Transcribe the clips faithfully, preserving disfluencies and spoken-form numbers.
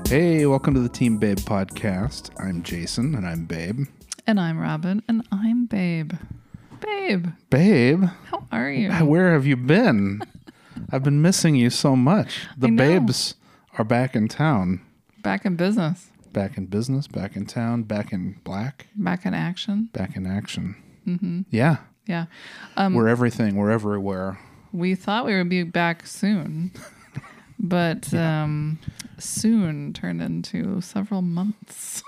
Hey, welcome to the Team Babe podcast. I'm Jason, and I'm Babe. And I'm Robin, and I'm Babe. Babe. Babe? How are you? Where have you been? I've been missing you so much. The babes are back in town. Back in business. Back in business, back in town, back in black. Back in action. Back in action. Mm-hmm. Yeah. Yeah. Um, we're everything. We're everywhere. We thought we would be back soon, but yeah. um, soon turned into several months.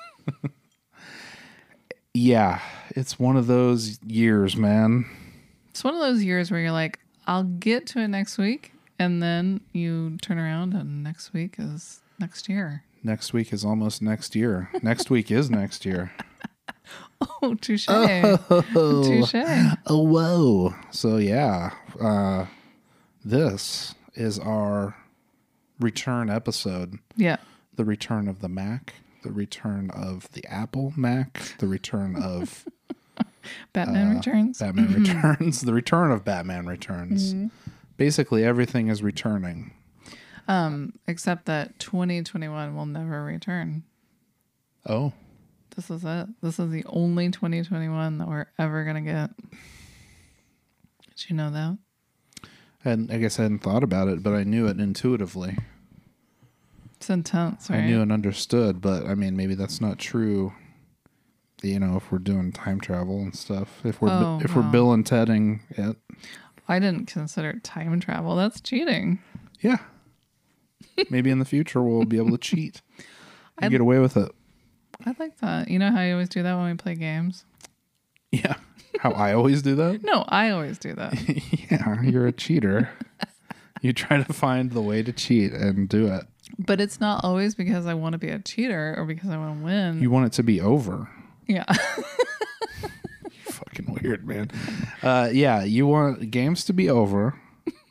Yeah. It's one of those years, man. It's one of those years where you're like, I'll get to it next week. And then you turn around and next week is next year. Next week is almost next year. Next week is next year. Oh, touche. Oh, touche. Oh, whoa. So, yeah, uh, this is our return episode. Yeah. The return of the Mac, the return of the Apple Mac, the return of Batman uh, Returns. Batman mm-hmm. Returns, the return of Batman Returns. Mm-hmm. Basically, everything is returning. Um, except that twenty twenty-one will never return. Oh. This is it. This is the only twenty twenty-one that we're ever going to get. Did you know that? And I guess I hadn't thought about it, but I knew it intuitively. It's intense, right? I knew and understood, but I mean, maybe that's not true. You know, if we're doing time travel and stuff, if we're oh, if well. we're Bill and Tedding it. I didn't consider it time travel. That's cheating. Yeah. Maybe in the future we'll be able to cheat. And get away with it. I like that. You know how you always do that when we play games? Yeah. How I always do that? No, I always do that. Yeah, you're a cheater. You try to find the way to cheat and do it. But it's not always because I want to be a cheater or because I want to win. You want it to be over. Yeah. You're fucking weird, man. Uh, yeah, you want games to be over.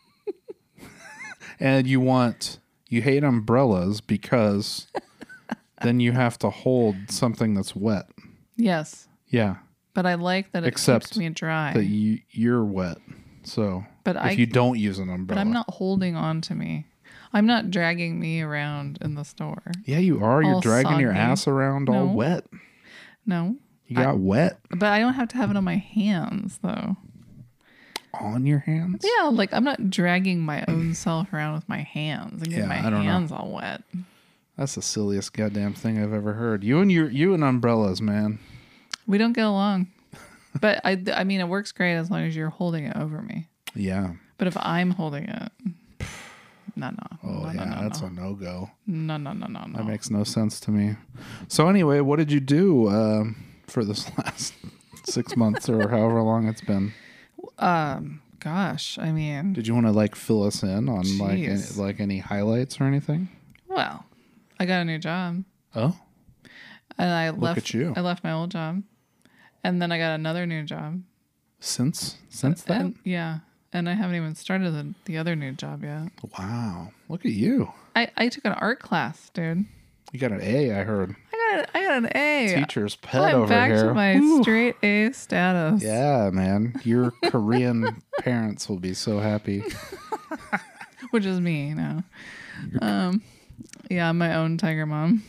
And you want, you hate umbrellas because then you have to hold something that's wet. Yes. Yeah. But I like that it Except keeps me dry. That you, you're wet. So but if I, you don't use an umbrella. But I'm not holding on to me. I'm not dragging me around in the store. Yeah, you are. You're all dragging soggy. your ass around no. all wet. No. You got I, wet. But I don't have to have it on my hands, though. On your hands? Yeah, like I'm not dragging my own self around with my hands and getting Yeah, my I don't hands know. all wet. That's the silliest goddamn thing I've ever heard. You and your you and umbrellas, man. We don't get along. But I, I mean, it works great as long as you're holding it over me. Yeah. But if I'm holding it, no, no. Oh, no, yeah, no, no, that's no. a no-go. No, no, no, no, no. That makes no sense to me. So anyway, what did you do um, for this last six months or however long it's been? Um, gosh, I mean. Did you want to like fill us in on Jeez. like any, like any highlights or anything? Well, I got a new job. Oh. And I Look left. at you. I left my old job, and then I got another new job. Since since that? And, yeah, and I haven't even started the, the other new job yet. Wow, look at you. I, I took an art class, dude. You got an A, I heard. I got an, I got an A. Teacher's pet I'm over back here. to my Woo. straight A status. Yeah, man. Your Korean parents will be so happy. Which is me now. Um, yeah, I'm my own tiger mom.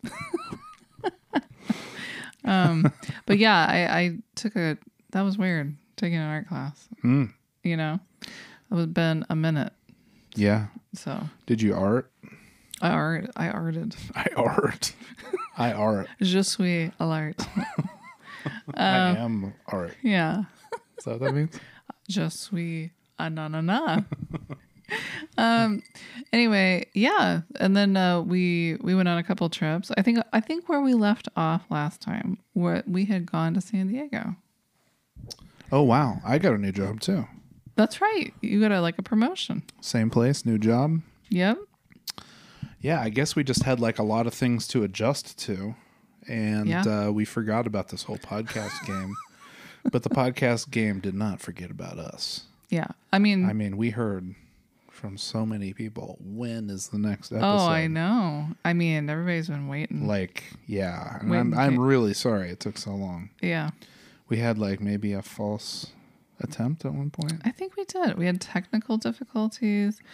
um, but yeah, I, I took a. That was weird. Taking an art class. Mm. You know, it was been a minute. Yeah. So did you art? I art. I arted. I art. I art. Je suis à l'art. I am art. Yeah. Is that what that means? Je suis a na na na. um. Anyway, yeah, and then uh, we we went on a couple trips. I think I think where we left off last time, where we had gone to San Diego. Oh wow, I got a new job too. That's right. You got a like a promotion. Same place, new job. Yep. Yeah, I guess we just had like a lot of things to adjust to, and Yeah. uh, we forgot about this whole podcast game. But the podcast game did not forget about us. Yeah. I mean. I mean, we heard from so many people, when is the next episode? Oh, I know. I mean, everybody's been waiting. Like, yeah. And Waiting I'm, I'm to- really sorry it took so long. Yeah. We had like maybe a false attempt at one point. I think we did. We had technical difficulties.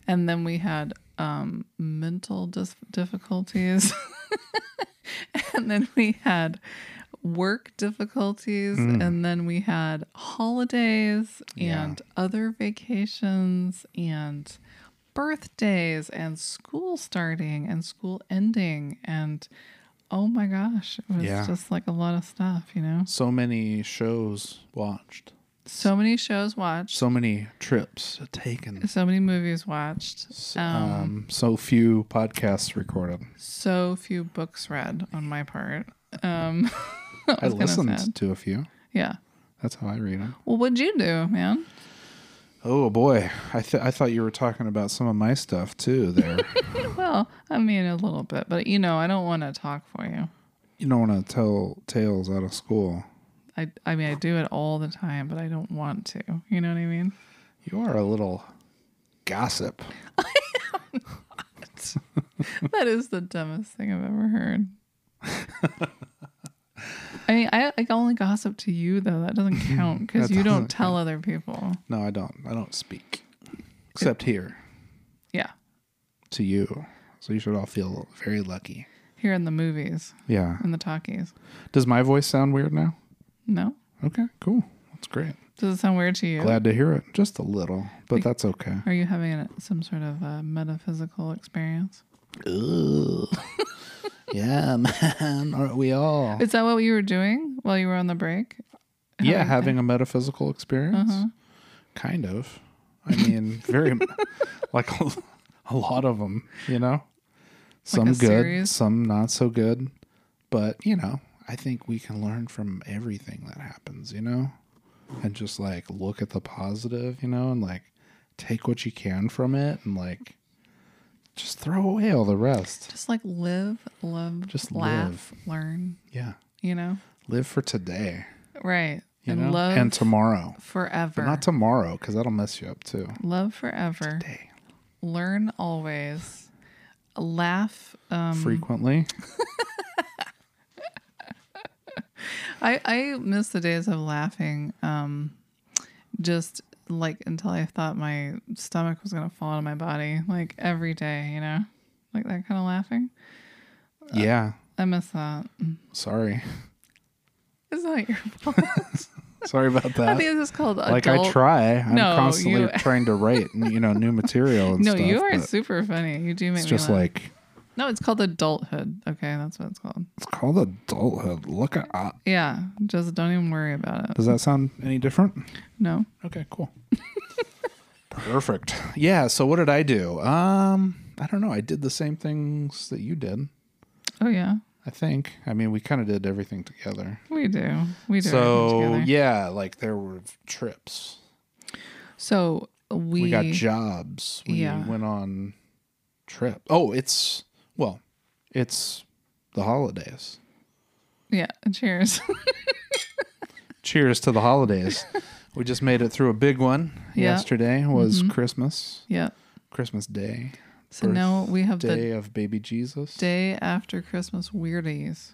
And then we had um, mental dis- difficulties. And then we had work difficulties. Mm. And then we had holidays Yeah. and other vacations and birthdays and school starting and school ending. And oh my gosh, it was Yeah. just like a lot of stuff, you know? So many shows watched. So many shows watched. So many trips taken. So many movies watched. Um, Um, so few podcasts recorded. so few books read on my part. Um, I, I was kinda listened sad. to a few. Yeah. That's how I read them. Well, what'd you do, man? Oh boy, I th- I thought you were talking about some of my stuff too. There, Well, I mean a little bit, but you know, I don't want to talk for you. you don't want to tell tales out of school. I, I mean, I do it all the time, but I don't want to. You know what I mean? You are a little gossip. That is the dumbest thing I've ever heard. I mean, I, I only gossip to you, though. That doesn't count because That you don't doesn't tell other people. No, I don't. I don't speak, except here Yeah. to you. So you should all feel very lucky. Here in the movies, Yeah. in the talkies. Does my voice sound weird now? No? Okay, cool. That's great. Does it sound weird to you? Glad to hear it. Just a little, but that's okay. Are you having a, some sort of uh metaphysical experience? Ooh. Yeah, man. Aren't we all? Is that what you were doing while you were on the break? Yeah, having a metaphysical experience. Uh-huh. Kind of. I mean, very, like a, a lot of them, you know? Some a good, series? some not so good. But, you know, I think we can learn from everything that happens, you know? And just like look at the positive, you know, and like take what you can from it and like just throw away all the rest. Just like live, love, Just laugh, learn, Yeah. you know? Live for today, Right. you and know? love And tomorrow. forever. But not tomorrow, because that'll mess you up too. Love forever. Today. Learn always. Laugh. Um, Frequently. I, I miss the days of laughing. Um, just like until I thought my stomach was going to fall out of my body. Like every day, you know? Like that kind of laughing. Yeah. I miss that. Sorry. It's not your fault. Sorry about I that. think this is called Like adult. I try. I'm No, constantly you- trying to write, you know, new material and No, stuff. you are but super funny. You do make it's me just laugh. like No, it's called adulthood. Okay, that's what it's called. it's called adulthood. Look at uh, Yeah, just don't even worry about it. does that sound any different? No. Okay, cool. Perfect. Yeah, so what did I do? Um, I don't know. I did the same things that you did. Oh yeah, I think. I mean, we kind of did everything together. we do. We do. everything So, together. yeah, like there were trips. So we, We got jobs. We Yeah. went on trip. Oh, it's well, it's the holidays. Yeah. Cheers. Cheers to the holidays. We just made it through a big one. Yeah. Yesterday was Mhm. Christmas. Yeah. Christmas Day. So now we have the Day of baby Jesus. day after Christmas weirdies.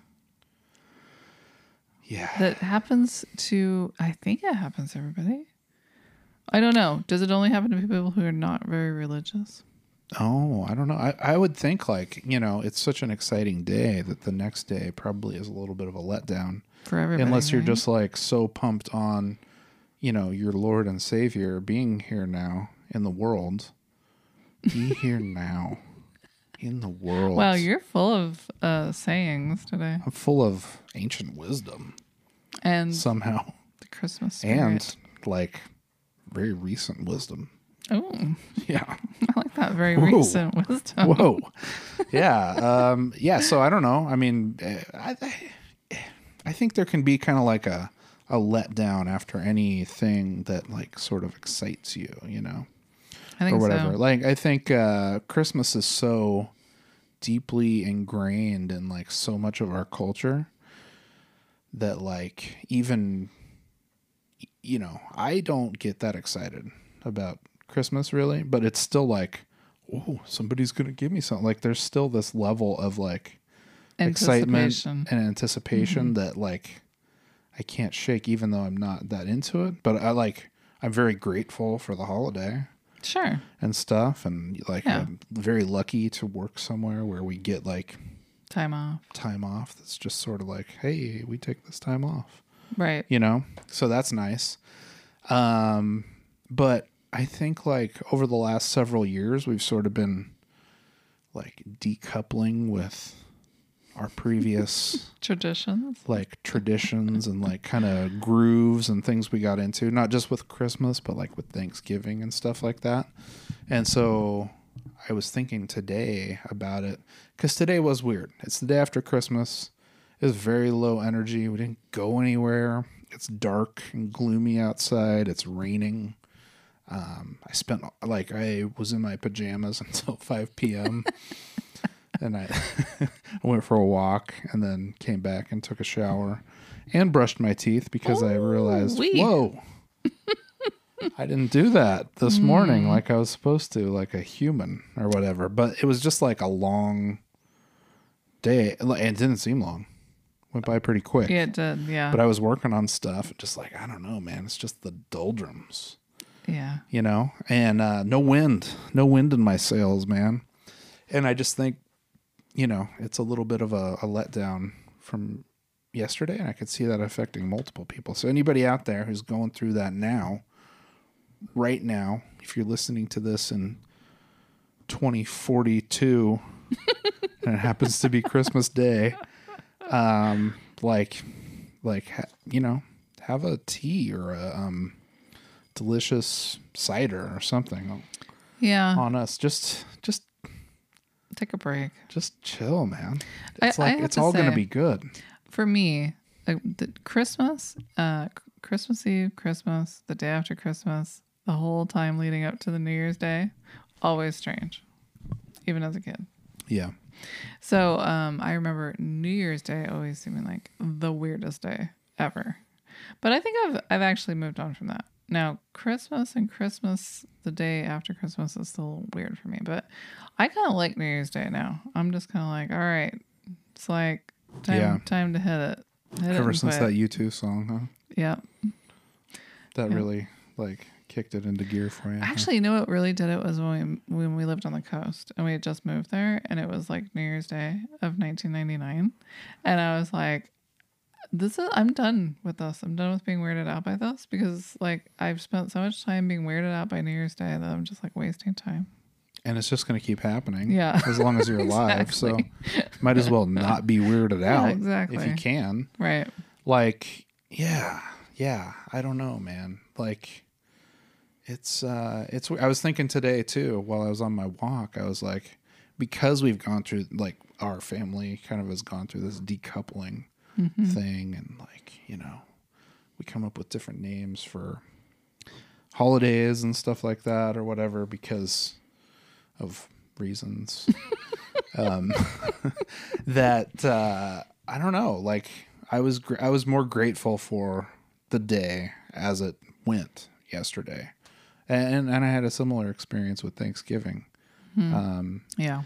Yeah. That happens to. I think it happens to everybody. I don't know. Does it only happen to people who are not very religious? Oh, I don't know. I, I would think like, you know, it's such an exciting day that the next day probably is a little bit of a letdown. For everybody, Unless you're right? just like so pumped on, you know, your Lord and Savior being here now in the world. Be here now in the world. Wow, you're full of uh, sayings today, I'm full of ancient wisdom and somehow. the Christmas spirit. And like very recent wisdom. Oh, Yeah. I like that very Whoa. recent wisdom. Whoa. Yeah. Um, yeah. So I don't know. I mean, eh, I, I, I think there can be kind of like a, a letdown after anything that like sort of excites you, you know, I think or whatever. so. Like, I think uh, Christmas is so deeply ingrained in like so much of our culture that like even, you know, I don't get that excited about Christmas really, but it's still like, oh, somebody's going to give me something. Like there's still this level of like excitement Anticipation. and anticipation Mm-hmm. that like I can't shake even though I'm not that into it. But I like, I'm very grateful for the holiday. Sure. and stuff. And like, Yeah. I'm very lucky to work somewhere where we get like Time off. time off. That's just sort of like, hey, we take this time off, Right. you know? So that's nice. Um, but I think like over the last several years, we've sort of been like decoupling with our previous Traditions. like traditions and like kind of grooves and things we got into, not just with Christmas, but like with Thanksgiving and stuff like that. And so I was thinking today about it because today was weird. It's the day after Christmas. It was very low energy. We didn't go anywhere. It's dark and gloomy outside. It's raining. Um, I spent like I was in my pajamas until five p.m. and I, I went for a walk and then came back and took a shower and brushed my teeth because I realized, Ooh-wee. whoa, I didn't do that this morning like I was supposed to, like a human or whatever. But it was just like a long day. And it didn't seem long. Went by pretty quick. Yeah, it did. Yeah. But I was working on stuff. Just like, I don't know, man. It's just the doldrums. yeah. You know, and uh, no wind, no wind in my sails, man. And I just think, you know, it's a little bit of a, a letdown from yesterday, and I could see that affecting multiple people. So anybody out there who's going through that now, right now, if you're listening to this in twenty forty-two, and it happens to be Christmas Day, um, like, like you know, have a tea or a um. delicious cider or something Yeah. on us. Just, just, Take a break. just chill, man. I- It's I like have it's to all going to say- be good. For me, like the Christmas, uh, C- Christmas Eve, Christmas, the day after Christmas, the whole time leading up to the New Year's Day, always strange, even as a kid. Yeah, So um, I remember New Year's Day always seeming like the weirdest day ever. But I think I've I've actually moved on from that. Now, Christmas and Christmas, the day after Christmas is still weird for me. But I kind of like New Year's Day now. I'm just kind of like, all right, it's like time Yeah. time to hit it. Hit it ever and since quit. that U two song, huh? Yeah. That Yeah. really like kicked it into gear for you. huh? Actually, you know what really did it was when we, when we lived on the coast and we had just moved there, and it was like New Year's Day of nineteen ninety-nine, and I was like, "This is I'm done with this. I'm done with being weirded out by this because like I've spent so much time being weirded out by New Year's Day that I'm just like wasting time." and it's just going to keep happening. Yeah. as long as you're alive. Exactly. So might as well not be weirded Yeah, out exactly. if you can. Right. Like, yeah, yeah. I don't know, man. Like, it's uh, it's. I was thinking today too while I was on my walk. I was like, because we've gone through like our family kind of has gone through this decoupling Mm-hmm. thing, and like you know, we come up with different names for holidays and stuff like that or whatever because of reasons. um, that uh, I don't know. Like I was, gr- I was more grateful for the day as it went yesterday, and and I had a similar experience with Thanksgiving. Um, Yeah.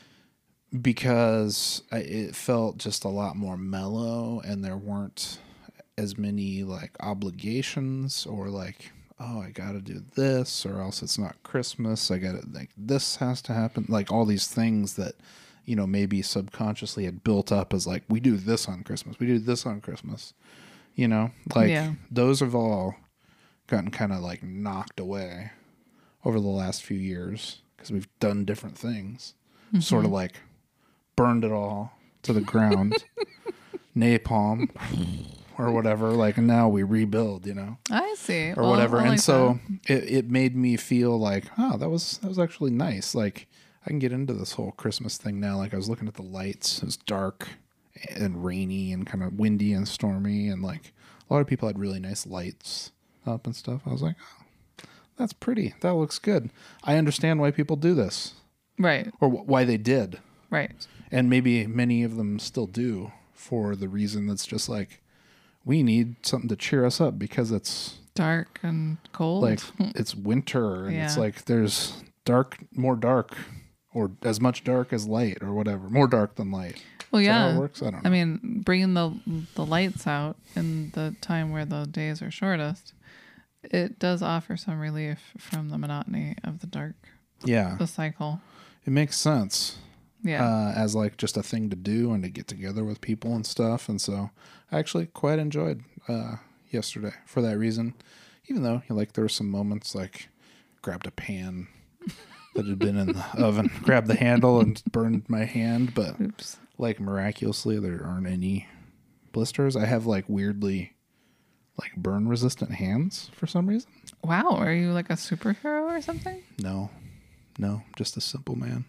because I, it felt just a lot more mellow, and there weren't as many like obligations or like, oh, I got to do this or else it's not Christmas. I got to like this has to happen. Like all these things that, you know, maybe subconsciously had built up as like, we do this on Christmas. We do this on Christmas, you know, like Yeah. those have all gotten kind of like knocked away over the last few years because we've done different things, sort of like burned it all to the ground, napalm or whatever. Like now we rebuild, you know, I see. or Well, whatever. I And like so it, it made me feel like, oh, that was, that was actually nice. Like I can get into this whole Christmas thing now. Like I was looking at the lights, it was dark and rainy and kind of windy and stormy. And like a lot of people had really nice lights up and stuff. I was like, oh, that's pretty. That looks good. I understand why people do this that. Right. or wh- why they did. Right. And maybe many of them still do for the reason that's just like, we need something to cheer us up because it's Dark and cold. like, it's winter and it's Yeah. like there's dark, more dark or as much dark as light or whatever. More dark than light. well, Is that how yeah. it works? I don't know. I mean, bringing the the lights out in the time where the days are shortest it does offer some relief from the monotony of the dark, Yeah. the cycle. It makes sense. Yeah. Uh, as like just a thing to do and to get together with people and stuff. And so I actually quite enjoyed uh, yesterday for that reason. Even though like there were some moments like grabbed a pan that had been in the oven, grabbed the handle and burned my hand, but Oops. like miraculously there aren't any blisters. I have like weirdly like burn resistant hands for some reason. Wow. Are you like a superhero or something? No, no, just a simple man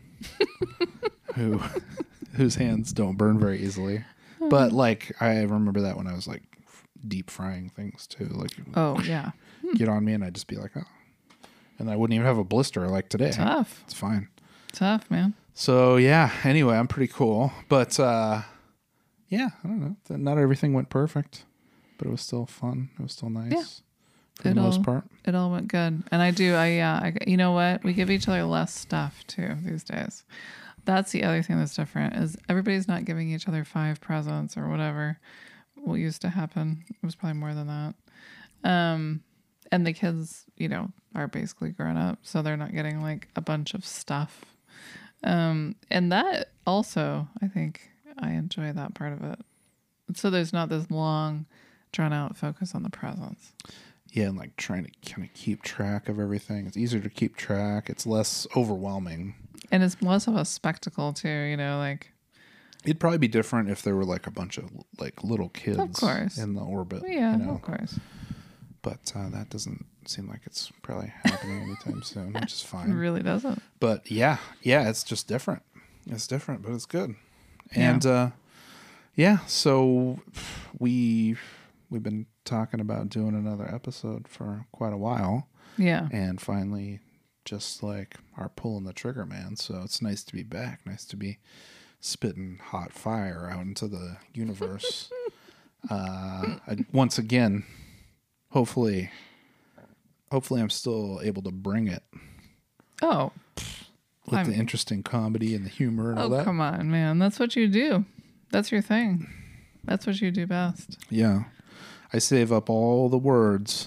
who whose hands don't burn very easily. But like I remember that when I was like f- deep frying things too. Like Oh, yeah. get on me and I'd just be like, oh, and I wouldn't even have a blister like today. Tough. It's fine. Tough, man. So yeah. Anyway, I'm pretty cool. But uh, yeah, I don't know. Th- Not everything went perfect, but it was still fun. It was still nice Yeah. for the It'll- most part. It all went good. And I do, I, yeah, I, you know what? We give each other less stuff too these days. That's the other thing that's different is everybody's not giving each other five presents or whatever. What used to happen, it was probably more than that. Um, and the kids, you know, are basically grown up, so they're not getting like a bunch of stuff. Um, and that also, I think I enjoy that part of it. So there's not this long, drawn out focus on the presents. Yeah, and like trying to kind of keep track of everything. It's easier to keep track. It's less overwhelming. And it's less of a spectacle too, you know, like It'd probably be different if there were like a bunch of like little kids Of course. in the orbit. yeah, you know? of course. But uh, that doesn't seem like it's probably happening anytime soon, which is It fine. really doesn't. But yeah, yeah, it's just different. It's different, but it's good. And uh, yeah, so we we've been talking about doing another episode for quite a while, Yeah. and finally, just like are pulling the trigger, man. So it's nice to be back. Nice to be spitting hot fire out into the universe. uh, I, once again, hopefully, hopefully, I'm still able to bring it Oh. with I'm- the interesting comedy and the humor and all Oh, that. come on, man. That's what you do. That's your thing. That's what you do best. Yeah. I save up all the words.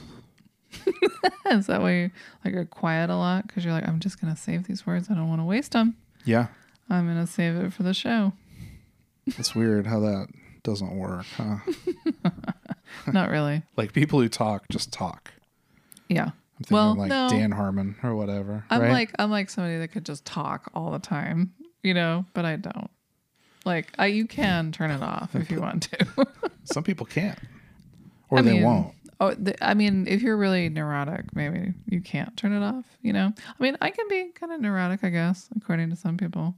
Is that why you like are quiet a lot? Because you're like, I'm just gonna save these words. I don't want to waste them. Yeah. I'm gonna save it for the show. It's weird how that doesn't work, huh? Not really. Like people who talk just talk. Yeah. I'm thinking Well, of like no. Dan Harmon or whatever. I'm right? like I'm like somebody that could just talk all the time, you know, but I don't. Like I, you can turn it off if you want to. Some people can't. Or I they mean, won't. Oh, the, I mean, if you're really neurotic, maybe you can't turn it off. You know, I mean, I can be kind of neurotic, I guess, according to some people.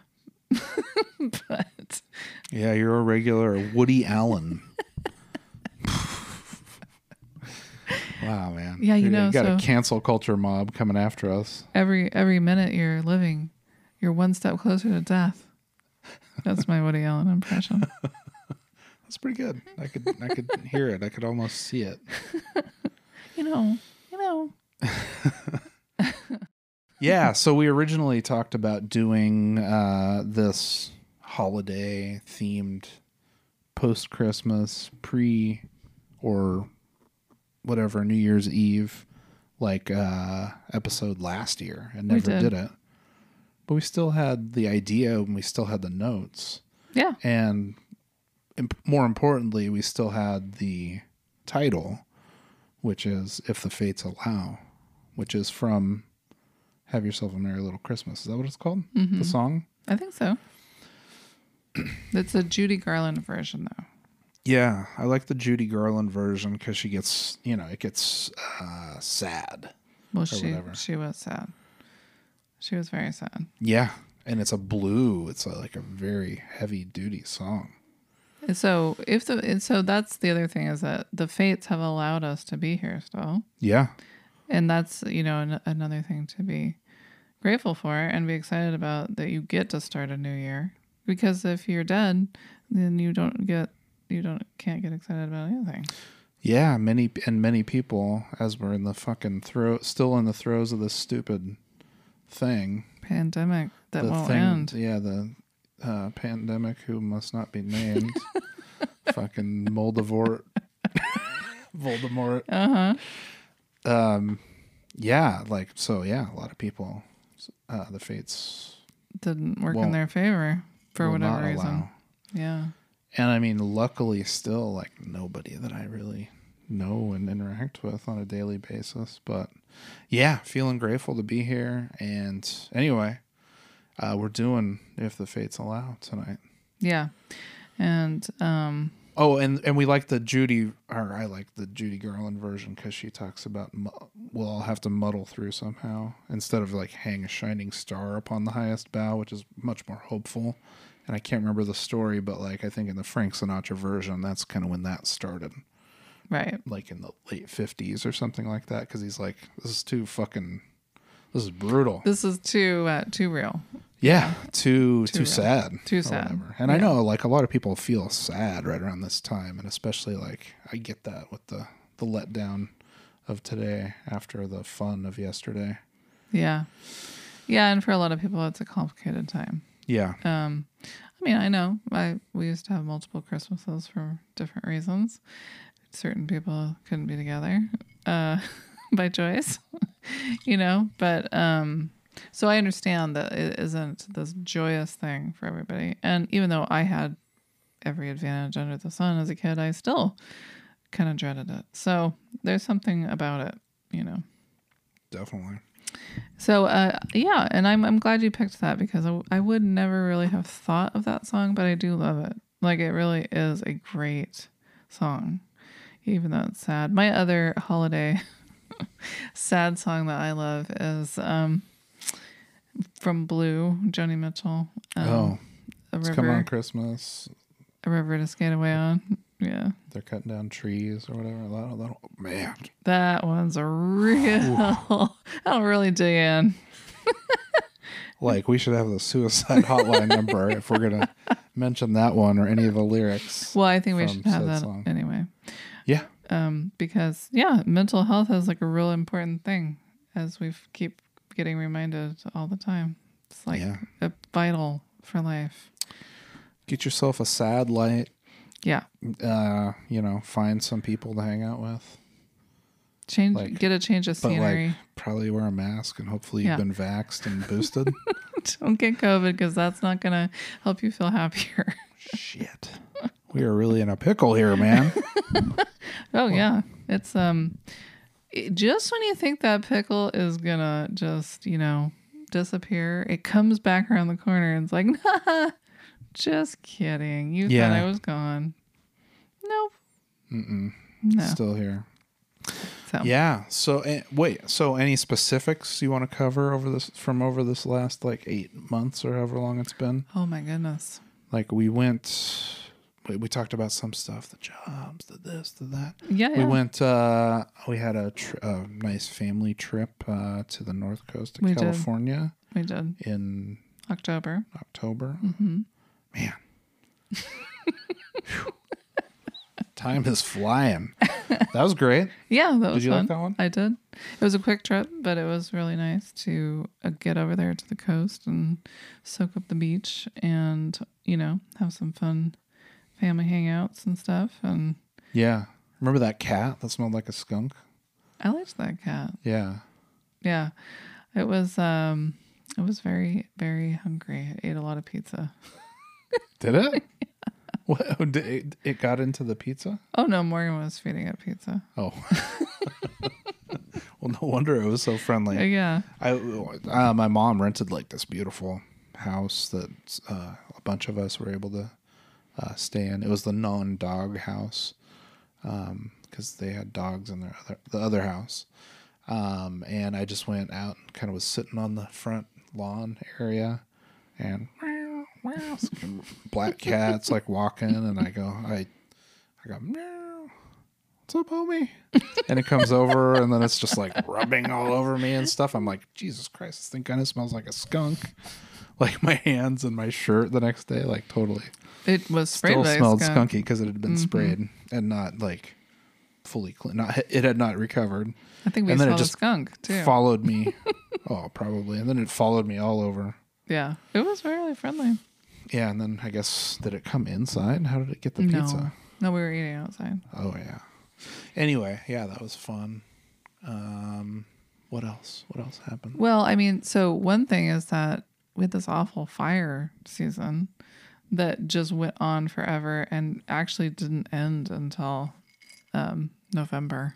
But Yeah, you're a regular Woody Allen. Wow, man. Yeah, you know, got a so- cancel culture mob coming after us. every every minute you're living, you're one step closer to death. That's my Woody Allen impression. That's pretty good. I could I could hear it. I could almost see it. You know, you know. Yeah, so we originally talked about doing uh, this holiday themed post Christmas, pre or whatever New Year's Eve like uh, episode last year and We never did. did it. But we still had the idea and we still had the notes. Yeah. And imp- more importantly, we still had the title, which is If the Fates Allow, which is from Have Yourself a Merry Little Christmas. Is that what it's called? Mm-hmm. The song? I think so. It's a Judy Garland version, though. Yeah, I like the Judy Garland version because she gets, you know, it gets uh, sad. Well, she whatever. she was sad. She was very sad. Yeah, and it's a blue. It's a, like a very heavy duty song. And so if the and so that's the other thing is that the fates have allowed us to be here still, Yeah, and that's you know an, another thing to be grateful for and be excited about that you get to start a new year. Because if you're dead, then you don't get you don't can't get excited about anything. yeah. Many and many people, as we're in the fucking throw, still in the throes of this stupid thing. Pandemic that the won't thing, end. Yeah, the uh, pandemic who must not be named. Fucking Moldavort. Voldemort. Uh huh. um, yeah, like so. Yeah, a lot of people, uh, the fates Didn't work in won't- their favor for will whatever not reason. allow. Yeah. And I mean, luckily, still like nobody that I really know and interact with on a daily basis. But yeah, feeling grateful to be here. And anyway, uh, we're doing If the Fates Allow tonight. Yeah. And um, Oh, and, and we like the Judy, or I like the Judy Garland version because she talks about mu- we'll all have to muddle through somehow instead of like hang a shining star upon the highest bough, which is much more hopeful. And I can't remember the story, but like I think in the Frank Sinatra version, that's kind of when that started, right. like in the late fifties or something like that. Because he's like, this is too fucking, this is brutal. This is too uh, too real. Yeah, too Too too, real. sad. Too or sad. whatever. And I Yeah. know like a lot of people feel sad right around this time, and especially like I get that with the the letdown of today after the fun of yesterday. Yeah. Yeah, and for a lot of people, it's a complicated time. Yeah. Um, I mean, I know I we used to have multiple Christmases for different reasons. Certain people couldn't be together uh, by choice, you know. But um, so I understand that it isn't this joyous thing for everybody. And even though I had every advantage under the sun as a kid, I still kind of dreaded it. So there's something about it, you know. Definitely. So, uh, yeah, and I'm I'm glad you picked that because I, I would never really have thought of that song, but I do love it. Like, it really is a great song, even though it's sad. My other holiday sad song that I love is um, from Blue, Joni Mitchell. Um, oh, a it's river, Come On Christmas. a river to skate away on. Yeah, They're cutting down trees or whatever. That'll, that'll, man. that one's a real. That'll really dig in. Like, we should have the suicide hotline number if we're going to mention that one or any of the lyrics. Well, I think we from should have said that song. anyway. Yeah. Um, because yeah, mental health is like a real important thing, as we keep getting reminded all the time. It's like Yeah. a vital for life. Get yourself a sad light. Yeah, Uh, you know, find some people to hang out with. change, Like- get a change of But scenery. like, probably wear a mask and hopefully Yeah. you've been vaxxed and boosted. Don't get COVID because that's not gonna help you feel happier. Shit. We are really in a pickle here, man. Oh yeah, it's um, it, just when you think that pickle is gonna just you know disappear, it comes back around the corner and it's like, nah, just kidding. You Yeah. thought I was gone. Nope. Mm-mm. No. Still here. So Yeah. So uh, wait. So any specifics you want to cover over this from over this last like eight months or however long it's been? oh my goodness. Like we went. We, we talked about some stuff, the jobs, the this, the that. Yeah, We yeah. went. Uh, we had a, tr- a nice family trip uh, to the north coast of We did. California We did in October. October. hmm Man. Time is flying. That was great. Yeah, that was Did you fun. like that one? I did. It was a quick trip, but it was really nice to uh, get over there to the coast and soak up the beach and, you know, have some fun family hangouts and stuff. And Yeah. Remember that cat that smelled like a skunk? I liked that cat. Yeah. Yeah. It was um it was very, very hungry. I ate a lot of pizza. Did it? What, did it? It got into the pizza? Oh no, Morgan was feeding it pizza. Oh. Well, no wonder it was so Uh, friendly. yeah. I uh, my mom rented like this beautiful house that uh, a bunch of us were able to uh, stay in. It was the non-dog house because they had dogs in their other the other house. Um, and I just went out and kind of was sitting on the front lawn area, and meow, meow, black cats like walking, and I go, I, I go, meow, what's up, homie? And it comes over, and then it's just like rubbing all over me and stuff. I'm like, Jesus Christ, this thing kind of smells like a skunk. Like my hands and my shirt the next day, like totally It was sprayed still by a smelled skunk. skunky because it had been Mhm. sprayed and not like fully clean. Not it had not recovered. I think we And then it saw the just skunk too. Followed me. Oh, probably. And then it followed me all over. Yeah. It was really friendly. Yeah, and then I guess did it come inside? How did it get the no. pizza? No, we were eating outside. Oh yeah. Anyway, yeah, that was fun. Um, what else? What else happened? Well, I mean, so one thing is that we had this awful fire season that just went on forever and actually didn't end until um, November.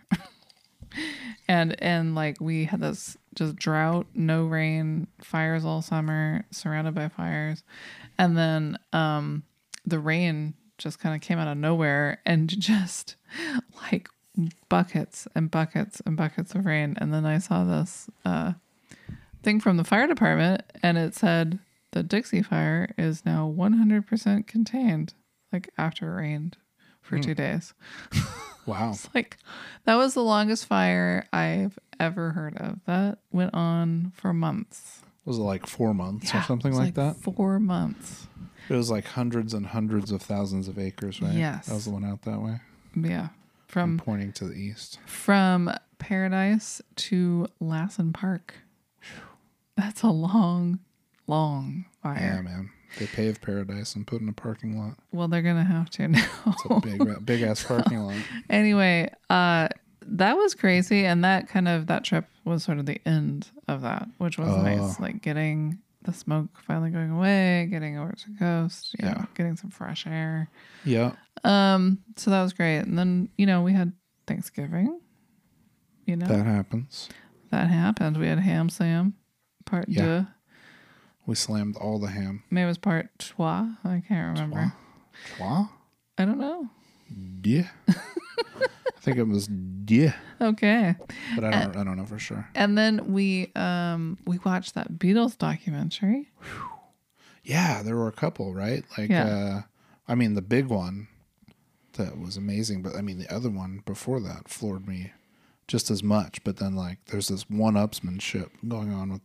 and and like we had this just drought, no rain, fires all summer, surrounded by fires, and then um, the rain just kind of came out of nowhere and just like buckets and buckets and buckets of rain. And then I saw this uh, thing from the fire department, and it said the Dixie Fire is now one hundred percent contained, like after it rained for two days. Wow. It's like, that was the longest fire I've ever heard of. That went on for months. Was it like four months Yeah, or something it was like, that? Four months. It was like hundreds and hundreds of thousands of acres, right? Yes. That was the one out that way. Yeah. I'm From pointing to the east. from Paradise to Lassen Park. That's a long, long Yeah, fire. man. They paved Paradise and put in a parking lot. Well, they're gonna have to now. It's a big, big ass parking lot. Anyway, uh, that was crazy, and that kind of that trip was sort of the end of that, which was Oh. nice. Like getting the smoke finally going away, getting over to the coast, you Yeah. know, getting some fresh air. Yeah. Um, so that was great. And then, you know, we had Thanksgiving. You know, That happens. that happened. We had Ham Sam, part Yeah. deux. We slammed all the ham. Maybe it was part trois. I can't remember. Trois? I don't know. Yeah. I think it was yeah, Okay. but I don't. I don't know for sure. And then we um we watched that Beatles documentary. Yeah, there were a couple, right? Like, Yeah. uh, I mean, the big one that was amazing, but I mean, the other one before that floored me just as much. But then, like, there's this one-upsmanship going on with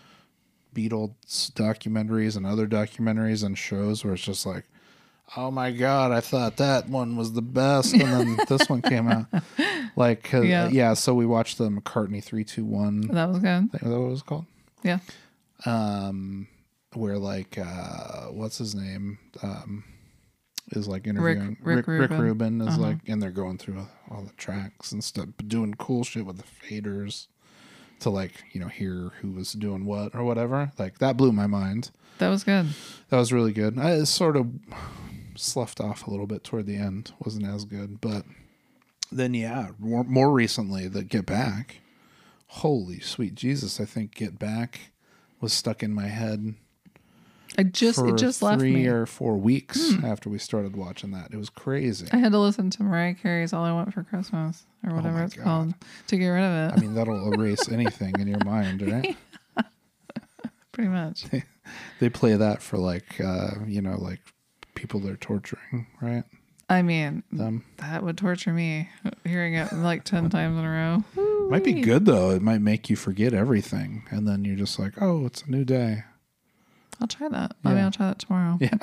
Beatles documentaries and other documentaries and shows where it's just like, oh my God, I thought that one was the best. And then this one came out. Like, 'cause- Yeah. yeah, so we watched the McCartney three two one. That was good. Is that what it was called? Yeah. Um, where like uh, what's his name? Um, is like interviewing Rick Rick, Rick Rubin. Rubin is Uh-huh. like, and they're going through all the tracks and stuff, doing cool shit with the faders to like, you know, hear who was doing what or whatever. Like that blew my mind. That was good. That was really good. I sort of sloughed off a little bit toward the end. Wasn't as good, but then yeah, more, more recently the Get Back. Holy sweet Jesus! I think Get Back was stuck in my head I just for it just left three me. or four weeks after we started watching that. It was crazy. I had to listen to Mariah Carey's "All I Want for Christmas" or whatever Oh my it's God. called to get rid of it. I mean, that'll erase anything in your mind, right? Pretty much. They play that for like, uh, you know, like people they're torturing, right? I mean, Them. that would torture me hearing it like ten times in a row. Might be good though. It might make you forget everything, and then you're just like, oh, it's a new day. I'll try that. Maybe Yeah. I'll try that tomorrow. Yeah.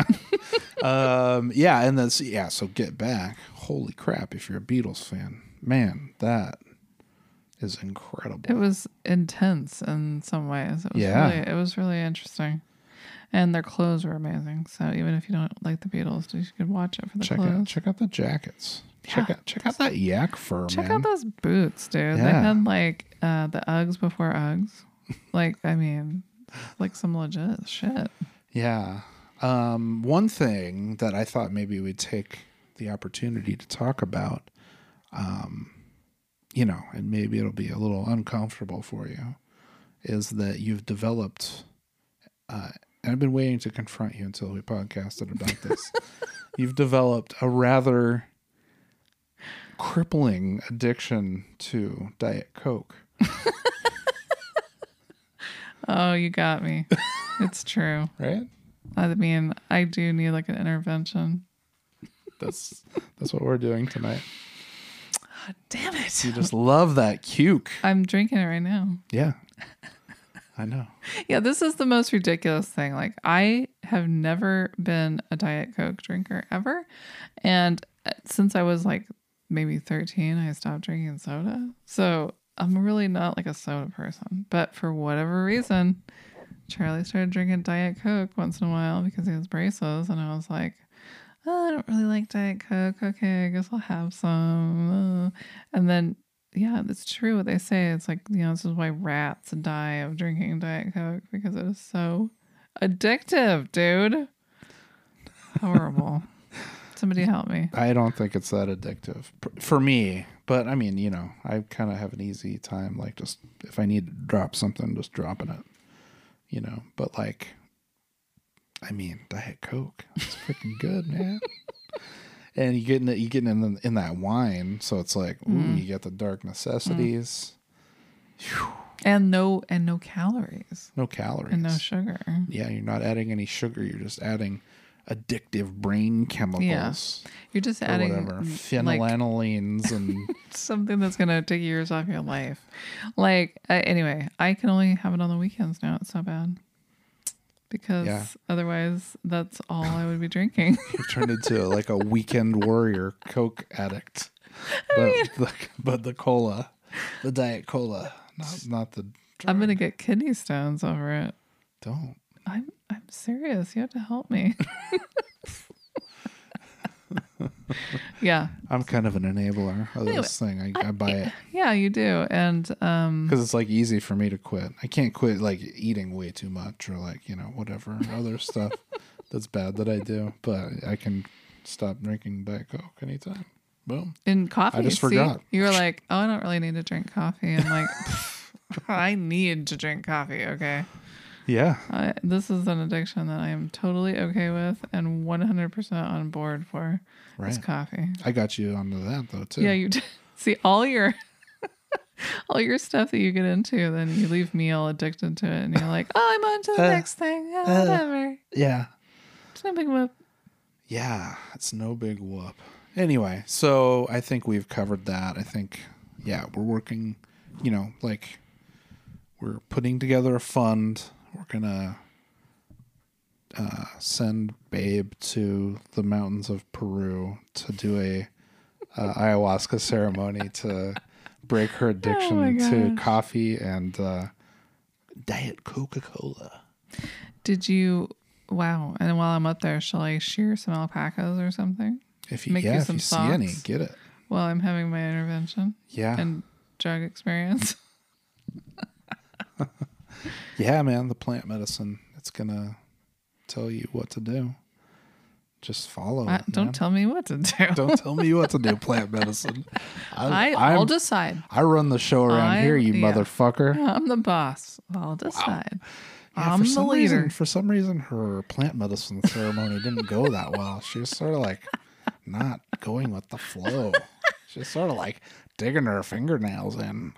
um, yeah, and that's yeah. So Get Back. Holy crap! If you're a Beatles fan, man, that is incredible. It was intense in some ways. It was Yeah. really, it was really interesting. And their clothes were amazing. So even if you don't like the Beatles, you should watch it for the check clothes. out check out the jackets. Check Yeah. out check out that yak fur, Check man. out those boots, dude. They Yeah. had like uh, the Uggs before Uggs. Like, I mean, like some legit shit. Yeah. Um, one thing that I thought maybe we'd take the opportunity to talk about, um, you know, and maybe it'll be a little uncomfortable for you, is that you've developed, uh, and I've been waiting to confront you until we podcasted about this. You've developed a rather crippling addiction to Diet Coke. Oh, you got me. It's true. Right? I mean, I do need like an intervention. That's that's what we're doing tonight. God damn it. You just love that cuke. I'm drinking it right now. Yeah. I know. Yeah, this is the most ridiculous thing. Like, I have never been a Diet Coke drinker ever. And since I was like maybe thirteen, I stopped drinking soda. So I'm really not like a soda person. But for whatever reason, Charlie started drinking Diet Coke once in a while because he has braces. And I was like, oh, I don't really like Diet Coke. Okay, I guess I'll have some. Uh, And then yeah, that's true what they say. It's like, you know, this is why rats die of drinking Diet Coke because it is so addictive, dude. Horrible. Somebody help me. I don't think it's that addictive P- for me. But I mean, you know, I kind of have an easy time, like just if I need to drop something, just dropping it, you know. But like, I mean, Diet Coke, it's freaking good, man. And you getting it, you getting in the, in that wine, so it's like, ooh, Mm. you get the dark necessities, And no and no calories. no calories, And no sugar. yeah, you're not adding any sugar. You're just adding addictive brain chemicals. You're just Or adding whatever, mm, like phenylanolines and something that's gonna take years off your life. Like I, anyway, I can only have it on the weekends now. It's so bad because Yeah. otherwise, that's all I would be drinking. you've turned into like a weekend warrior Coke addict. But the, but the cola, the Diet Cola, not not the. I'm gonna drug. get kidney stones over it. Don't. I'm I'm serious. You have to help me. Yeah, I'm kind of an enabler of Anyway, this thing. I, I buy it yeah, you do. And um, because it's like easy for me to quit. I can't quit like eating way too much or like you know whatever other stuff that's bad that I do. But I can stop drinking Diet Coke anytime. Boom. in coffee, I just see, forgot. you were like, "Oh, I don't really need to drink coffee." I'm like, I need to drink coffee. Okay, Yeah. I, this is an addiction that I am totally okay with and one hundred percent on board for. Is Right. coffee. I got you onto that though too. Yeah, you d- see all your all your stuff that you get into, then you leave me all addicted to it, and you're like, "Oh, I'm on to the Uh, next thing. Yeah, uh, whatever. Yeah. It's no big whoop." Yeah, it's no big whoop. Anyway, so I think we've covered that. I think, yeah, we're working, you know, like we're putting together a fund. We're going to uh, send Babe to the mountains of Peru to do a uh, ayahuasca ceremony to break her addiction Oh my to gosh. coffee and uh, Diet Coca-Cola. Did you? Wow! And while I'm up there, shall I shear some alpacas or something? If you, Make you yeah, if some you see any, socks? get it. While I'm having my intervention Yeah. and drug experience. Yeah, man, the plant medicine, it's going to tell you what to do. Just follow I, it. don't man. tell me what to do. Don't tell me what to do, plant medicine. I, I'm- I'll decide. I run the show around I- here, you yeah. motherfucker. I'm the boss. I'll decide. Yeah, I'm for the some leader. reason, for some reason, her plant medicine ceremony didn't go that well. She was sort of like not going with the flow. She's sort of like digging her fingernails in.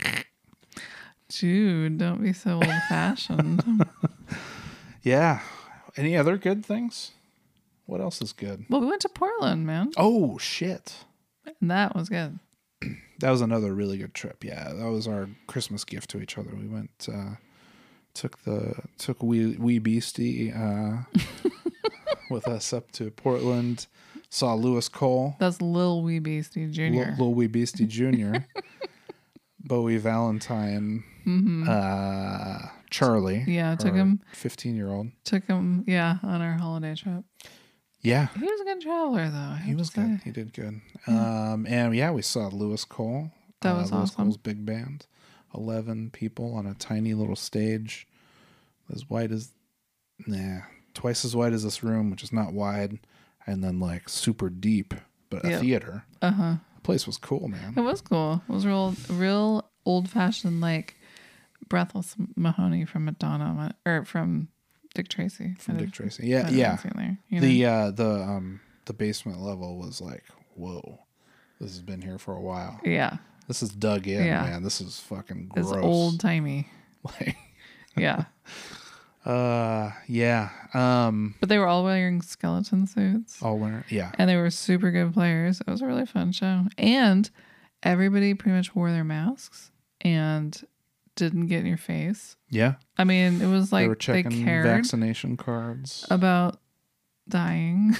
Jude, don't be so old fashioned. Yeah. Any other good things? What else is good? Well, we went to Portland, man. Oh, shit. And that was good. That was another really good trip. Yeah, that was our Christmas gift to each other. We went, uh, took the took wee wee beastie uh, with us up to Portland. Saw Lewis Cole, That's Lil Wee Beastie Junior Lil Wee Beastie Junior, Bowie Valentine, uh, Charlie. Yeah, took our him- fifteen year old. Took him, yeah, on our holiday trip. Yeah, He was a good traveler, though. I he have was to say. good. He did good. Um, and yeah, we saw Lewis Cole. That uh, was Lewis awesome. Cole's big band. Eleven people on a tiny little stage, as wide as, nah, twice as wide as this room, which is not wide, and then like super deep, but a Yep. theater. Uh huh. The place was cool, man. It was cool. It was real, real old fashioned, like Breathless Mahoney from Madonna or from Dick Tracy. From I Dick did- Tracy. Yeah, I did yeah. see there, you know? The uh, the um the basement level was like, whoa, this has been here for a while. yeah, This is dug in, Yeah. man. This is fucking gross. it's old timey. Like, Yeah, uh, yeah. Um, but they were all wearing skeleton suits. all winter. Yeah. And they were super good players. It was a really fun show. And everybody pretty much wore their masks and didn't get in your face. Yeah. I mean, it was They were like they, checking cared vaccination cards. about dying.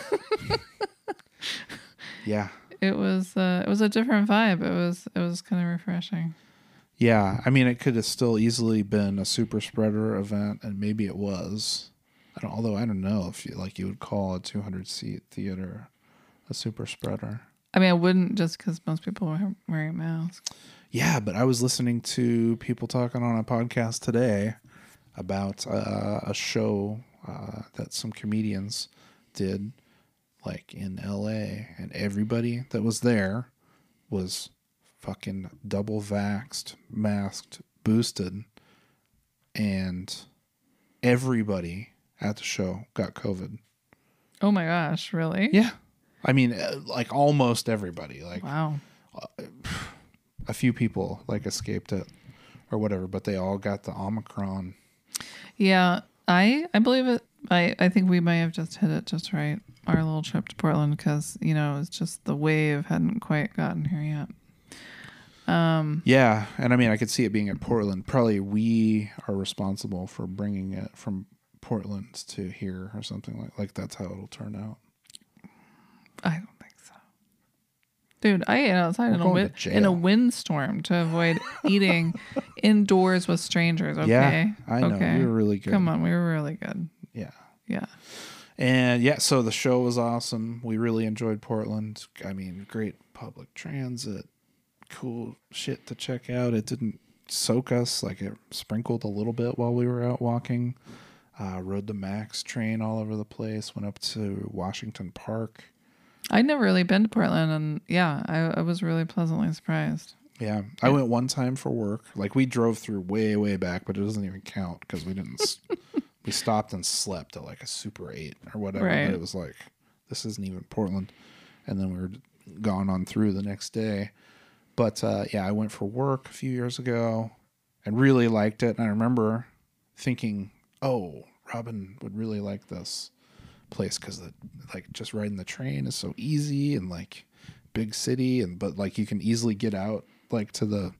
Yeah. It was uh, it was a different vibe. It was it was kind of refreshing. Yeah. I mean, it could have still easily been a super spreader event, and maybe it was. I don't, although I don't know if you like you would call a two hundred seat theater a super spreader. I mean, I wouldn't just because most people were wearing masks. Yeah, but I was listening to people talking on a podcast today about uh, a show uh, that some comedians did, like in L A, and everybody that was there was fucking double vaxxed, masked, boosted, and everybody at the show got COVID. Oh my gosh, really? Yeah. I mean, uh, like almost everybody. Like Wow. uh, a few people like escaped it or whatever, but they all got the Omicron. Yeah, I I believe it. I, I think we may have just hit it just right. Our little trip to Portland, because, you know, it's just the wave hadn't quite gotten here yet. Um, Yeah, and I mean, I could see it being at Portland. Probably we are responsible for bringing it from Portland to here or something like like that's how it'll turn out. I don't think so. Dude, I ate outside We're in a, going win- to jail. in a windstorm to avoid eating indoors with strangers, okay? Yeah, I know. Okay. We were really good. Come on, we were really good. Yeah. Yeah. And yeah, so the show was awesome. We really enjoyed Portland. I mean, great public transit, cool shit to check out. It didn't soak us, like it sprinkled a little bit while we were out walking. Uh, rode the Max train all over the place, went up to Washington Park. I'd never really been to Portland, and yeah, I, I was really pleasantly surprised. Yeah, I went one time for work. Like we drove through way, way back, but it doesn't even count because we didn't. s- we stopped and slept at like a Super eight or whatever. Right. But it was like, this isn't even Portland. And then we were gone on through the next day. But uh, yeah, I went for work a few years ago and really liked it. And I remember thinking, oh, Robin would really like this place because like just riding the train is so easy and like big city, and but like you can easily get out like to the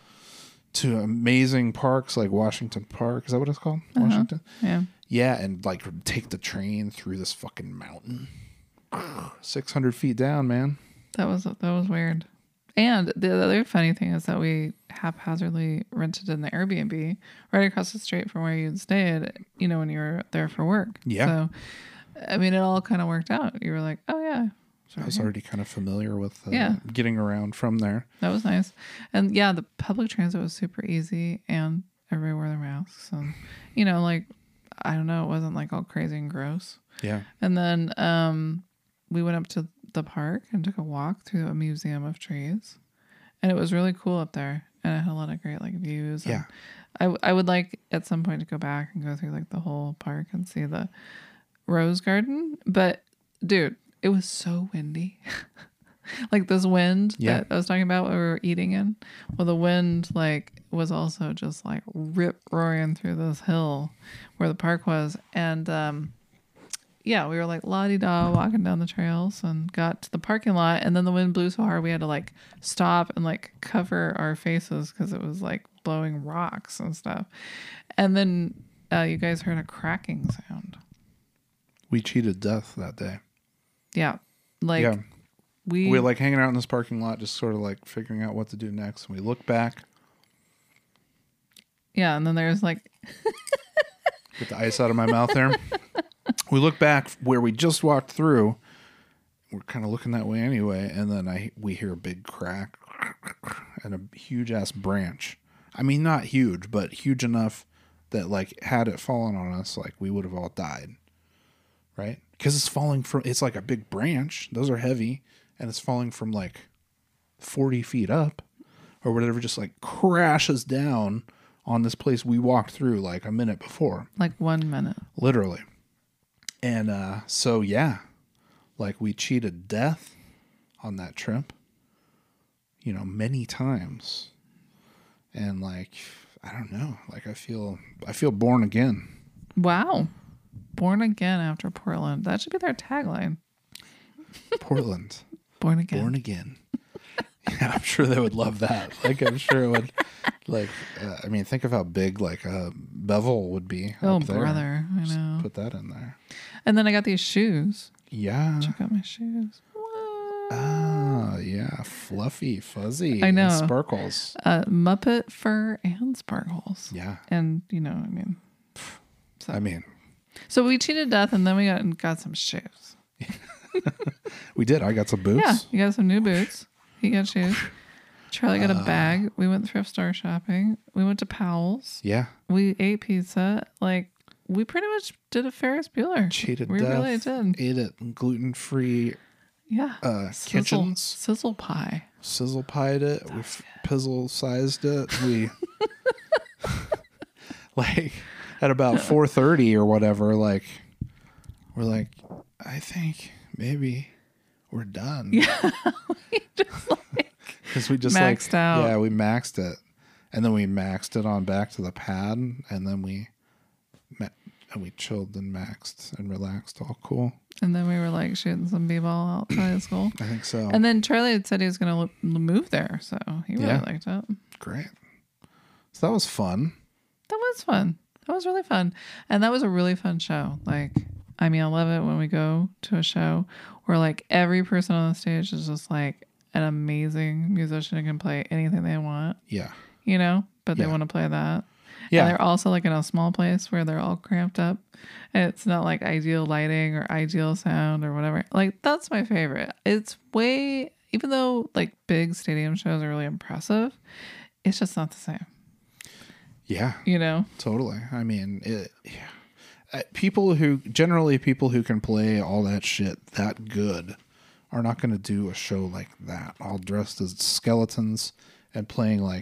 to amazing parks like Washington Park. Is that what it's called? Uh-huh. Washington? Yeah. Yeah, and like take the train through this fucking mountain. six hundred feet down, man. That was that was weird. And the other funny thing is that we haphazardly rented an Airbnb right across the street from where you'd stayed, you know, when you were there for work. Yeah. So, I mean, it all kind of worked out. You were like, oh, yeah. I was already kind of familiar with uh, Yeah. getting around from there. That was nice. And yeah, the public transit was super easy and everybody wore their masks. And, you know, like, I don't know, it wasn't like all crazy and gross. Yeah. And then um, we went up to the park and took a walk through a museum of trees. And it was really cool up there. And it had a lot of great like views. And Yeah. I, w- I would like at some point to go back and go through like the whole park and see the rose garden. But dude, it was so windy. Like this wind Yeah. that I was talking about what we were eating in. Well, the wind like was also just like rip roaring through this hill where the park was. And um yeah, we were like la-di-da walking down the trails and got to the parking lot, and then the wind blew so hard we had to like stop and like cover our faces because it was like blowing rocks and stuff. And then uh, you guys heard a cracking sound. We cheated death that day. Yeah. Like yeah. we, We were like hanging out in this parking lot, just sort of like figuring out what to do next. And we look back, yeah, and then there's like get the ice out of my mouth there. We look back where we just walked through. We're kind of looking that way anyway, and then I we hear a big crack and a huge ass branch. I mean, not huge, but huge enough that like had it fallen on us, like we would have all died, right? Because it's falling from. It's like a big branch. Those are heavy, and it's falling from like forty feet up, or whatever. Just like crashes down on this place we walked through like a minute before. like one minute. Literally. And uh, so, yeah, like we cheated death on that trip, you know, many times. And like, I don't know, like I feel, I feel born again. Wow. Born again after Portland. That should be their tagline. Portland, Born again. born again. Yeah, I'm sure they would love that. Like, I'm sure it would, like, uh, I mean, think of how big like a Bevel would be. Oh, up there. brother. I Just know. put that in there. And then I got these shoes. Yeah. Check out my shoes. What? Ah, yeah, fluffy, fuzzy. I know. And sparkles. Uh, Muppet fur and sparkles. Yeah. And, you know, I mean. So, I mean, so we cheated death and then we got, got some shoes. we did. I got some boots. Yeah. You got some new boots. You got shoes. Charlie got a bag. We went thrift store shopping. We went to Powell's. Yeah. We ate pizza. Like, we pretty much did a Ferris Bueller. Cheated we death. really did. Ate it gluten-free Yeah. uh, Sizzle, kitchens. Sizzle pie. Sizzle pied it. We f- pizzle sized it. We like at about four thirty or whatever. Like we're like, I think maybe we're done. Yeah. we just like Because we just maxed like out. yeah, we maxed it, and then we maxed it on back to the pad, and then we ma- and we chilled and maxed and relaxed, all cool. And then we were like shooting some b-ball outside of school. I think so. And then Charlie had said he was going to move there, so he really Yeah. liked it. Great. So that was fun. That was fun. That was really fun. And that was a really fun show. Like, I mean, I love it when we go to a show where like every person on the stage is just like an amazing musician who can play anything they want, Yeah. you know, but they Yeah. want to play that. Yeah. And they're also like in a small place where they're all cramped up. And it's not like ideal lighting or ideal sound or whatever. Like, that's my favorite. It's way, even though like big stadium shows are really impressive, it's just not the same, Yeah. you know? Totally. I mean, it, yeah. Uh, people who generally people who can play all that shit that good are not going to do a show like that, all dressed as skeletons and playing like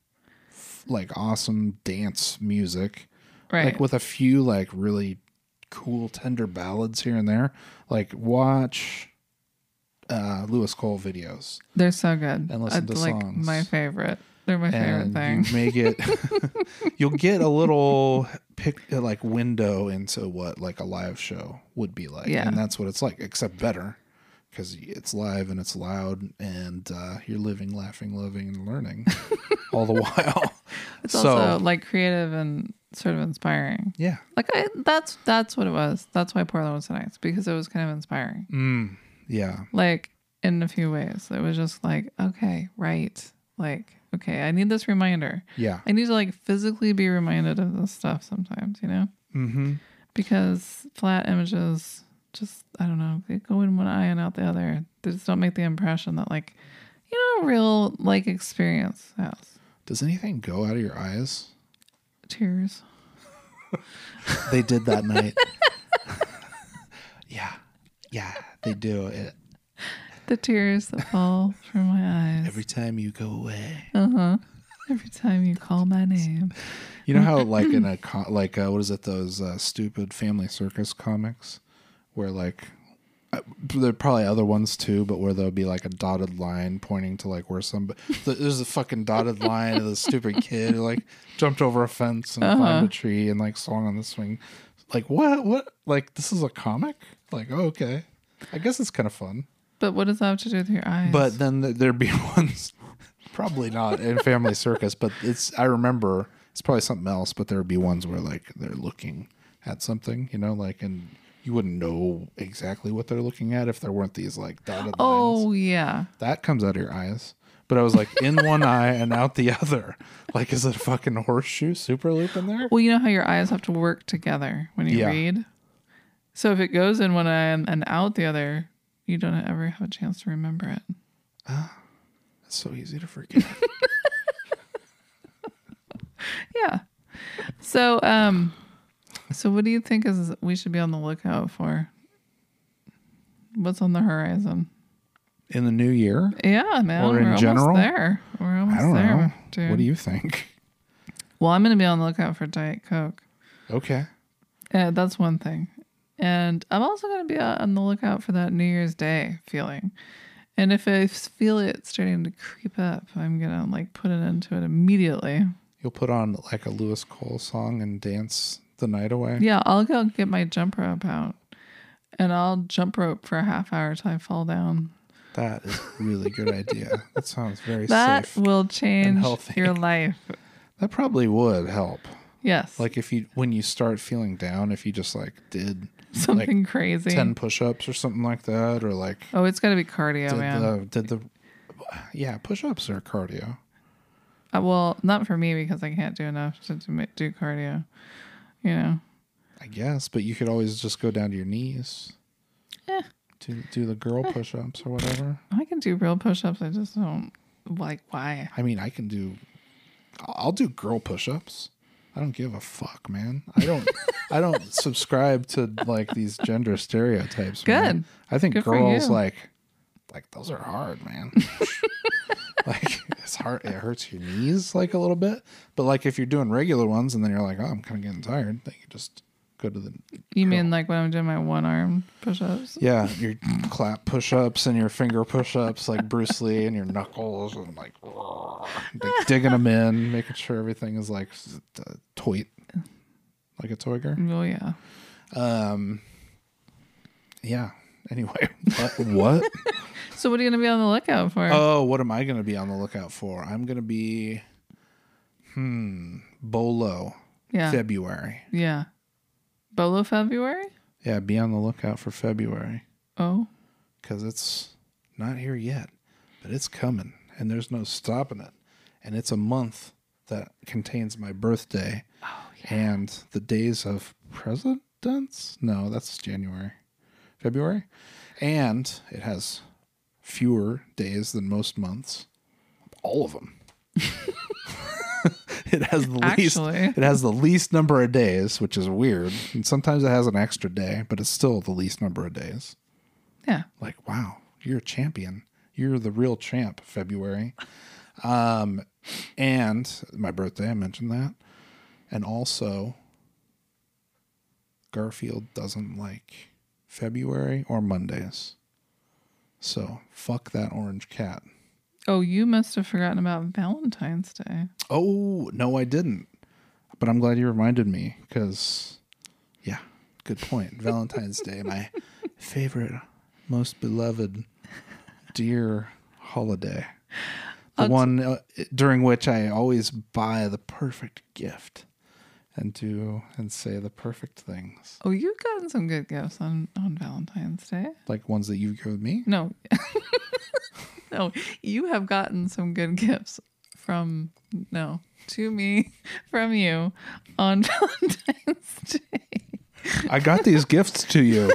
f- like awesome dance music, Right. like with a few like really cool tender ballads here and there. Like watch uh, Lewis Cole videos They're so good. and listen Uh, to like songs. my favorite. They're my favorite and thing. you may get you'll get a little pick like window into what like a live show would be like. Yeah. And that's what it's like, except better, because it's live and it's loud, and uh, you're living, laughing, loving, and learning all the while. It's so also like creative and sort of inspiring. yeah. Like I, that's that's what it was. That's why Portland was so nice, because it was kind of inspiring. Mm, yeah. Like in a few ways, it was just like, okay, right, like okay, I need this reminder. Yeah. I need to like physically be reminded of this stuff sometimes, you know, Mm-hmm. because flat images just I don't know, they go in one eye and out the other. They just don't make the impression that like you know real like experience has. Does anything go out of your eyes? Tears. They did that night. yeah. Yeah, they do it. The tears that fall from my eyes. Every time you go away. Uh huh. Every time you call my name. You know how like in a co- like uh, what is it, those uh, stupid Family Circus comics where like uh, there are probably other ones too, but where there'll be like a dotted line pointing to like where some there's a fucking dotted line of the stupid kid who like jumped over a fence and Uh-huh. climbed a tree and like swung on the swing. Like what what like this is a comic? Like oh, okay, I guess it's kind of fun. But what does that have to do with your eyes? But then th- there'd be ones, probably not in Family Circus, but it's, I remember it's probably something else, but there would be ones where like they're looking at something, you know, like, and you wouldn't know exactly what they're looking at if there weren't these like dotted oh lines. yeah. That comes out of your eyes. But I was like in one eye and out the other. Like, is it a fucking horseshoe super loop in there? Well, you know how your eyes have to work together when you Yeah. read? So if it goes in one eye and, and out the other, you don't ever have a chance to remember it. It's so easy to forget. Yeah. So, um, so what do you think is we should be on the lookout for? What's on the horizon? In the new year? Yeah, man. Or in we're general? almost there. We're almost I don't there, know. dude. What do you think? Well, I'm going to be on the lookout for Diet Coke. Okay. Uh, that's one thing. And I'm also going to be on the lookout for that New Year's Day feeling. And if I feel it starting to creep up, I'm going to like put it into it immediately. You'll put on like a Lewis Cole song and dance the night away? Yeah, I'll go get my jump rope out. And I'll jump rope for a half hour till I fall down. That is a really good idea. That sounds very That safe. will change healthy. your life. That probably would help. Yes. Like if you, when you start feeling down, if you just like did something like crazy. ten push-ups or something like that, or like Oh, it's got to be cardio, did man. the, did the, yeah, push-ups are cardio. Uh, well, not for me because I can't do enough to do, do cardio. You know. I guess, but you could always just go down to your knees. Eh. Do, do the girl push-ups or whatever. I can do real push-ups. I just don't Like, why? I mean, I can do, I'll do girl push-ups. I don't give a fuck, man. I don't, I don't subscribe to like these gender stereotypes. Good. Man. I think Good for girls you. like, like those are hard, man. Like it's hard. It hurts your knees like a little bit. But like if you're doing regular ones and then you're like, oh, I'm kind of getting tired, then you just go to the. You girl. mean like when I'm doing my one arm push ups? Yeah, your clap push-ups and your finger push-ups like Bruce Lee and your knuckles and like, like digging them in, making sure everything is like uh, toy, like a toy girl. Oh, yeah. Um. Yeah. Anyway, what? what? So what are you going to be on the lookout for? Oh, what am I going to be on the lookout for? I'm going to be, hmm, Bolo, yeah. February. Yeah. Bolo February? Yeah, be on the lookout for February. Oh. Because it's not here yet, but it's coming, and there's no stopping it. And it's a month that contains my birthday Oh, yeah. and the days of presidents. No, that's January. February. And it has fewer days than most months. All of them. It has the least Actually. it has the least number of days, which is weird. And sometimes it has an extra day, but it's still the least number of days. Yeah. Like, wow, you're a champion. You're the real champ, February. Um, and my birthday, I mentioned that. And also, Garfield doesn't like February or Mondays. So, fuck that orange cat. Oh, you must have forgotten about Valentine's Day. Oh, no, I didn't. But I'm glad you reminded me because, yeah, good point. Valentine's Day, my favorite, most beloved, dear holiday. The I'll t- one uh, during which I always buy the perfect gift and do and say the perfect things. Oh, you've gotten some good gifts on, on Valentine's Day. Like ones that you've given me? No. No, you have gotten some good gifts from, no, to me, from you on Valentine's Day. I got these gifts to you.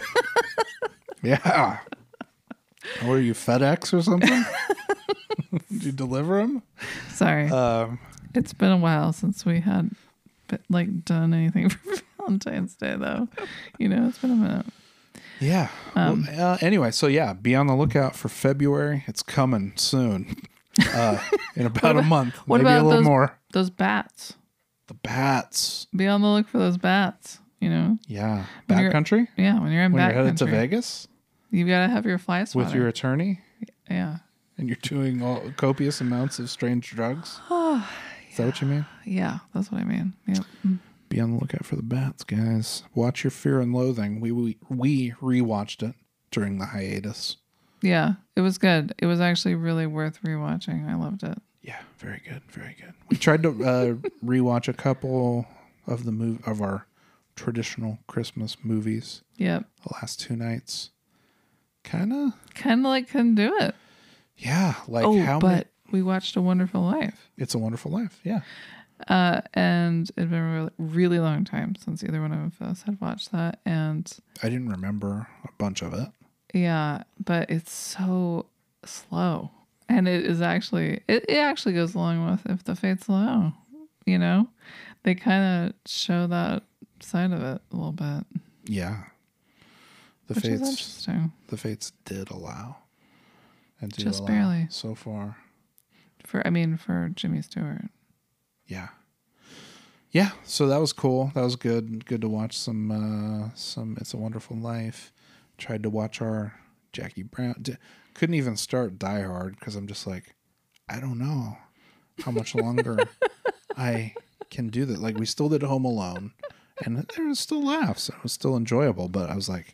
Yeah. Were you FedEx or something? Did you deliver them? Sorry. Um, It's been a while since we had like done anything for Valentine's Day, though. You know, it's been a minute. yeah. Um, well, uh, anyway, so yeah, be on the lookout for February. It's coming soon. Uh, in about a month. What Maybe about a little those, more. those bats? The bats. Be on the look for those bats. You know. Yeah. When Bat you're- country? Yeah, when you're in When bat you're headed country, to Vegas you've got to have your fly swatter. with your attorney yeah. and you're doing all, copious amounts of strange drugs. Is that what you mean? Yeah, that's what I mean. Yep. Mm. Be on the lookout for the bats, guys. Watch your Fear and Loathing. We we, we rewatched it during the hiatus. Yeah, it was good. It was actually really worth rewatching. I loved it. Yeah, very good, very good. We tried to uh, rewatch a couple of the mov- of our traditional Christmas movies Yep. the last two nights. Kind of, Kind of like couldn't do it. yeah. Like oh, how but many? we watched A Wonderful Life. It's a Wonderful Life. Yeah. Uh, and it'd been a really, really long time since either one of us had watched that. And I didn't remember a bunch of it. yeah, but it's so slow. And it is actually, it, it actually goes along with If the Fates Allow. You know, they kind of show that side of it a little bit. Yeah. The Which is fates, interesting. the fates did allow, and do Just allow barely. so far. For, I mean, for Jimmy Stewart. Yeah. Yeah, so that was cool. That was good. Good to watch some uh some It's a Wonderful Life. Tried to watch our Jackie Brown. D- couldn't even start Die Hard because I'm just like, I don't know how much longer I can do that. Like we still did Home Alone, and there was still laughs. It was still enjoyable, but I was like,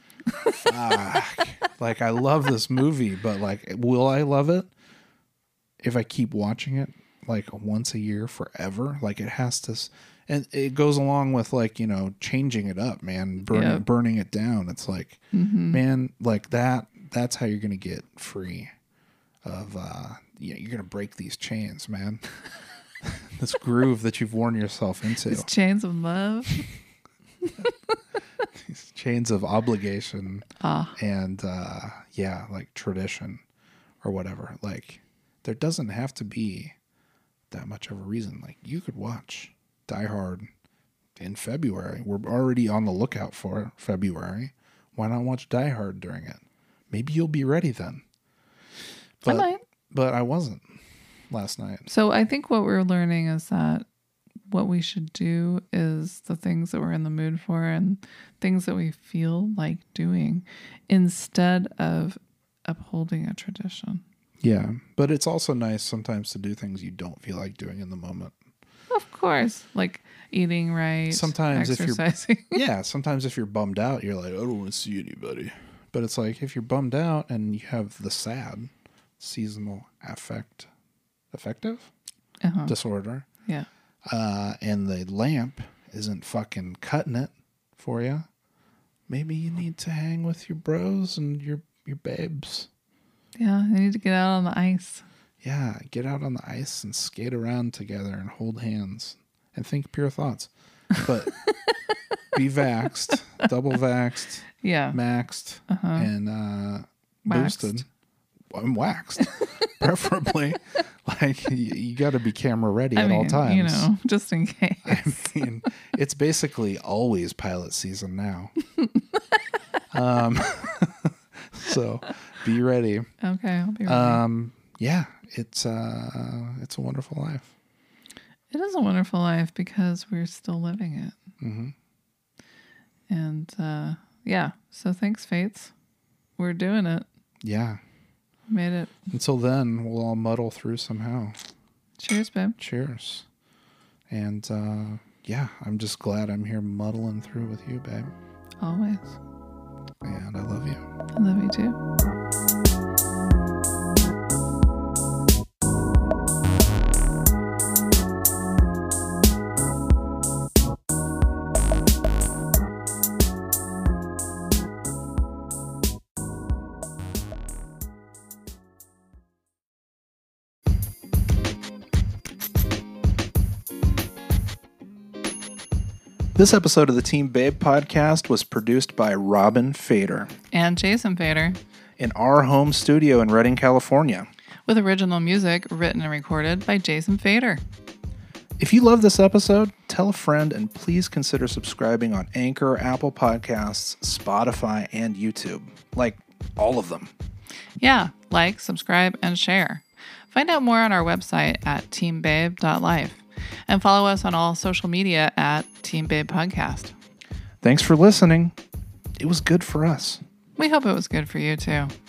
fuck. Like I love this movie, but like, will I love it if I keep watching it? Like once a year forever. Like it has to, s- and it goes along with like, you know, changing it up, man, burning, Yeah. burning it down. It's like, Mm-hmm. man, like that, that's how you're going to get free of, uh, yeah, you're going to break these chains, man. This groove that you've worn yourself into, These chains of love. these chains of obligation Ah, and, uh, yeah, like tradition or whatever. Like there doesn't have to be that much of a reason. Like, you could watch Die Hard in February. We're already on the lookout for February. Why not watch Die Hard during it? Maybe you'll be ready then. But, I might. But I wasn't last night. So I think what we're learning is that what we should do is the things that we're in the mood for and things that we feel like doing instead of upholding a tradition. Yeah, but it's also nice sometimes to do things you don't feel like doing in the moment. Of course, like eating right, sometimes exercising. If you're, yeah, sometimes if you're bummed out, you're like, I don't want to see anybody. But it's like, if you're bummed out and you have the SAD, seasonal affect, affective uh-huh. disorder, yeah, uh, and the lamp isn't fucking cutting it for you, maybe you need to hang with your bros and your your babes. Yeah, I need to get out on the ice. Yeah, get out on the ice and skate around together and hold hands and think pure thoughts. But be vaxxed, double vaxxed, yeah, maxed, uh-huh. and uh, waxed. boosted. I'm waxed, preferably. Like, you, you got to be camera ready I at mean, all times. you know, just in case. I mean, it's basically always pilot season now. um, so be ready. Okay, I'll be ready. Um, yeah, it's uh, it's a wonderful life. It is a wonderful life because we're still living it. Mm-hmm. And uh, yeah, so thanks, Fates. We're doing it. Yeah. Made it. Until then, we'll all muddle through somehow. Cheers, babe. Cheers. And uh, yeah, I'm just glad I'm here muddling through with you, babe. Always. And I love you. I love you too. This episode of the Team Babe podcast was produced by Robin Fader And Jason Fader. in our home studio in Redding, California. With original music written and recorded by Jason Fader. If you love this episode, tell a friend and please consider subscribing on Anchor, Apple Podcasts, Spotify, and YouTube. Like, all of them. Yeah, like, subscribe, and share. Find out more on our website at team babe dot life. And follow us on all social media at Team Babe Podcast. Thanks for listening. It was good for us. We hope it was good for you too.